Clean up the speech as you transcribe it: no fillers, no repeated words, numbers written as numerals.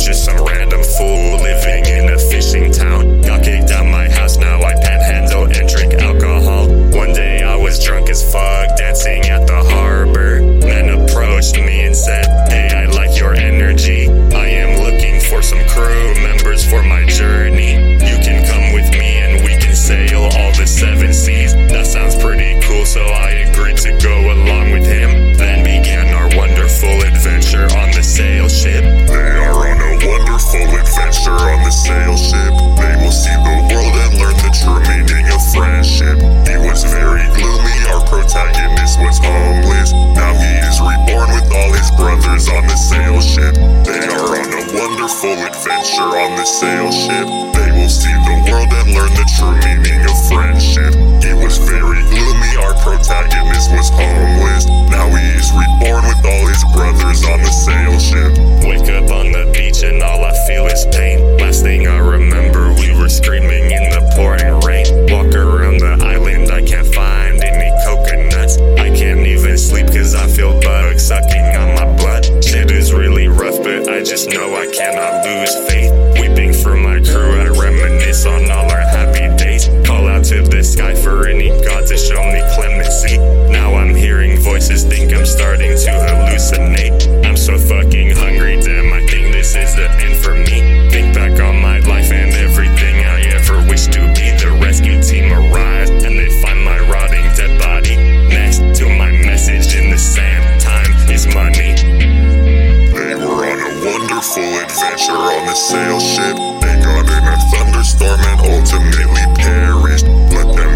just some random fool living in a fishing town. Got kicked out my house, now I panhandle and drink alcohol. One day I was drunk as fuck, dancing at the harbor. Men approached me and said, "Hey, I like your energy. I am looking for some crew members for my journey. You can come with me and we can sail all the 7 seas." That sounds pretty cool, so I agreed to go along with him. Then began our wonderful adventure on the sail ship. They are on a wonderful adventure on the sail ship. They will see the world and learn the true meaning of friendship. He was very gloomy, our protagonist was homeless. Now he is reborn with all his brothers on the sail ship. They are on a wonderful adventure on the sail ship. They will see the world and learn the true meaning of friendship. He was very gloomy, our protagonist was homeless. Now he is reborn with all his brothers on the sail ship. Wake up on the beach and all I feel is pain. Last thing I remember, we were screaming in the pouring rain. Walk around the island, I can't find any coconuts. I can't even sleep cause I feel bugs sucking on my blood. Shit is really rough, but I just know I cannot lose faith. Weeping for my crew, I reminisce on all our happy days. Call out to the sky for any god to show me clemency. Now I'm hearing voices, think I'm starting to hallucinate. I'm so fucking hungry, damn, I think this is the end for me. Think back on my life and everything I ever wished to be. The rescue team arrives and they find my rotting dead body next to my message in the sand. Time is money. They were on a wonderful adventure on the sail ship. They got in a thunderstorm and ultimately perished. Let them